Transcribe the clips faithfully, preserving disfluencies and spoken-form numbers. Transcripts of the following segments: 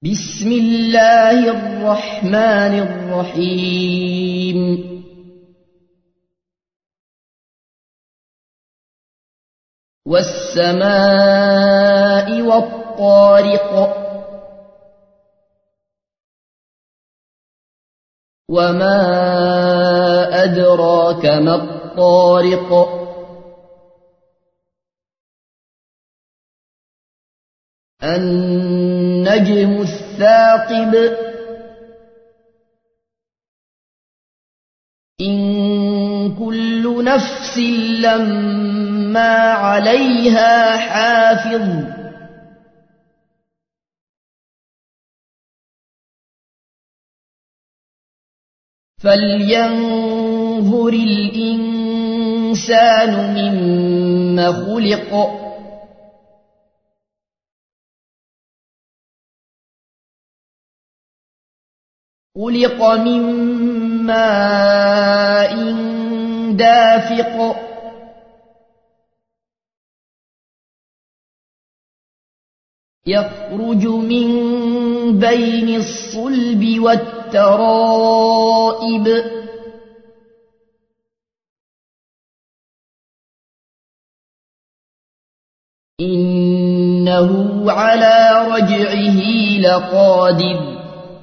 بسم الله الرحمن الرحيم والسماء والطارق وما أدراك ما الطارق النجم الثاقب إن كل نفس لما عليها حافظ فلينظر الإنسان مما خلق خلق من ماء دافق يخرج من بين الصلب والترائب إنه على رجعه لقادر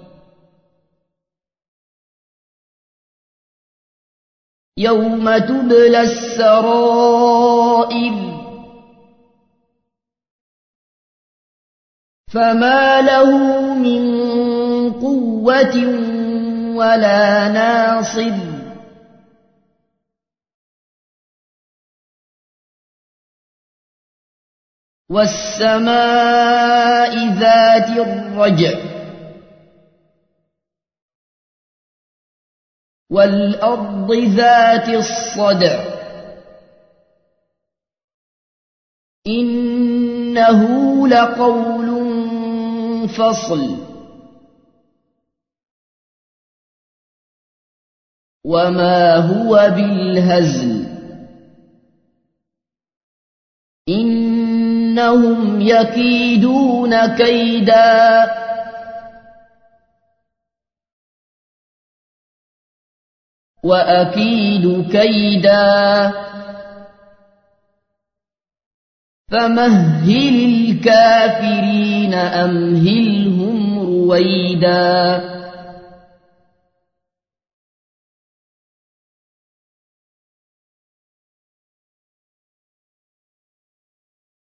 يوم تبلى السرائر فما له من قوة ولا ناصر والسماء ذات الرجع والأرض ذات الصدع إنه لقول فصل وما هو بالهزل إنهم يكيدون كيدا وأكيد كيدا فمهل الكافرين أمهلهم رويدا